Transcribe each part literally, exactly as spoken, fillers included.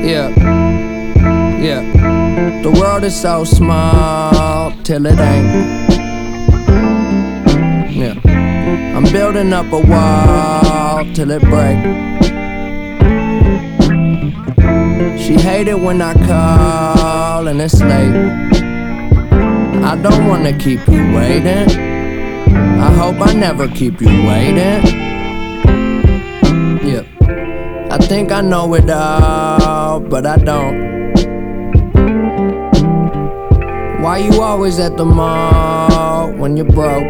Yeah, yeah. The world is so small till it ain't. Yeah, I'm building up a wall till it break. She hate it when I call and it's late. I don't wanna keep you waiting. I hope I never keep you waiting. Yeah, I think I know it all, but I don't. Why you always at the mall when you're broke?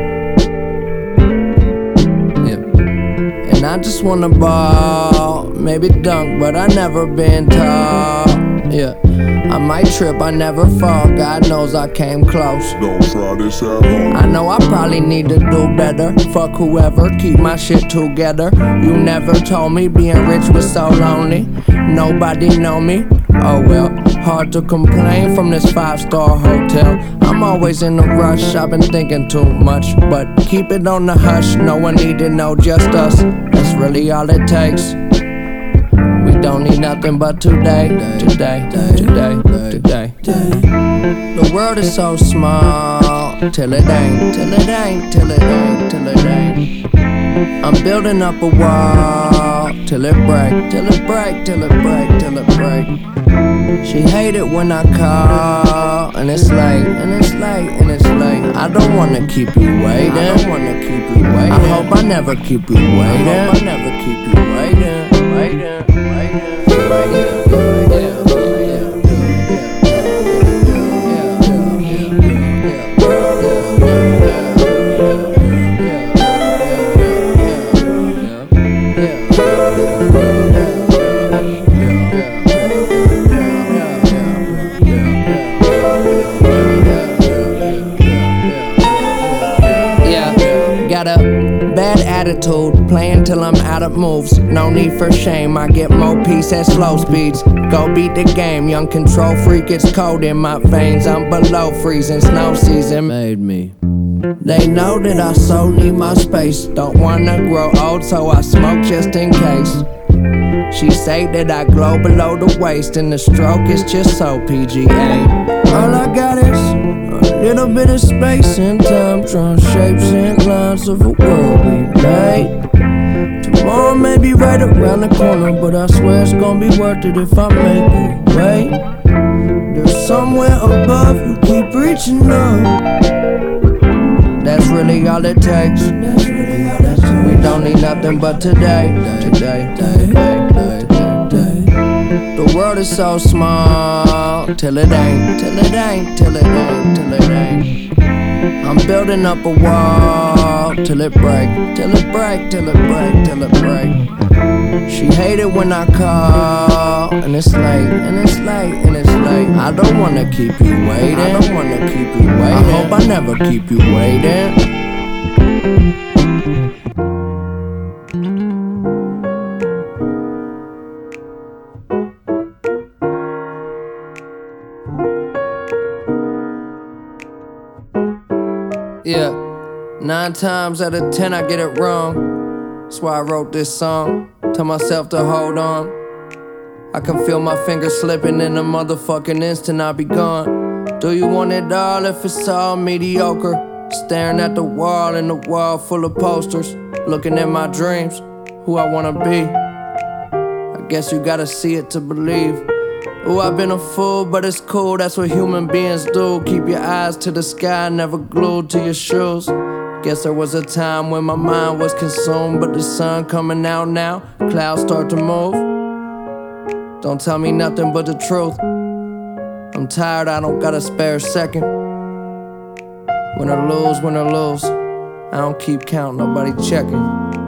Yeah, and I just wanna ball, maybe dunk, but I never been tall. Yeah, I might trip, I never fall. God knows I came close. Don't try this at home. I know I probably need to do better. Fuck whoever, keep my shit together. You never told me being rich was so lonely. Nobody know me. Oh well, hard to complain from this five-star hotel. I'm always in a rush, I've been thinking too much. But keep it on the hush, no one need to know, just us. That's really all it takes. We don't need nothing but today, today, today, today. The world is so small, till it ain't, till it ain't, till it ain't, till it ain't. I'm building up a wall, till it break, till it break, till it break, till it break. She hate it when I call, and it's late, and it's late, and it's late. I don't wanna keep you waiting. I don't wanna keep you waiting. I hope I never keep you waiting. I hope I never keep you waiting, waiting, waiting, waiting. Got a bad attitude, playing till I'm out of moves. No need for shame, I get more peace at slow speeds. Go beat the game, young control freak, it's cold in my veins. I'm below freezing, snow season made me. They know that I so need my space. Don't wanna grow old, so I smoke just in case. She say that I glow below the waist, and the stroke is just so P G A. All I got is a little bit of space and time, drawing shapes and lines of a world we made. Tomorrow may be right around the corner, but I swear it's gonna be worth it if I make you wait. There's somewhere above, you keep reaching up. That's really all it takes. That's really all it takes. We don't need nothing but today, today, today, today, today. The world is so small, till it ain't, till it ain't, till it ain't, till it ain't. I'm building up a wall, till it break, till it break, till it break, till it break. She hate it when I call, and it's late, and it's late, and it's late. I don't wanna keep you waiting. I don't wanna keep you waiting. I hope I never keep you waiting. Yeah, nine times out of ten I get it wrong. That's why I wrote this song. Tell myself to hold on. I can feel my fingers slipping in a motherfucking instant, I'll be gone. Do you want it all if it's all mediocre? Staring at the wall and the wall full of posters. Looking at my dreams, who I wanna be. I guess you gotta see it to believe. Ooh, I've been a fool, but it's cool, that's what human beings do. Keep your eyes to the sky, never glued to your shoes. Guess there was a time when my mind was consumed, but the sun coming out now, clouds start to move. Don't tell me nothing but the truth. I'm tired, I don't got a spare second. When I lose, when I lose, I don't keep count, nobody checking.